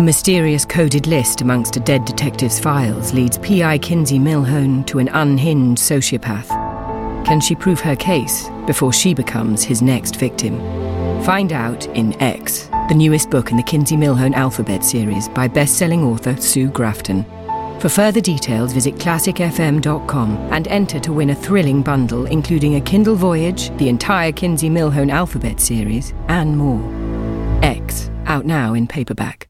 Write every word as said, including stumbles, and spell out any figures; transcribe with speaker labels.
Speaker 1: A mysterious coded list amongst a dead detective's files leads P I Kinsey Milhone to an unhinged sociopath. Can she prove her case before she becomes his next victim? Find out in X, the newest book in the Kinsey Milhone alphabet series by best-selling author Sue Grafton. For further details, visit classic f m dot com and enter to win a thrilling bundle including a Kindle Voyage, the entire Kinsey Milhone alphabet series, and more. X, out now in paperback.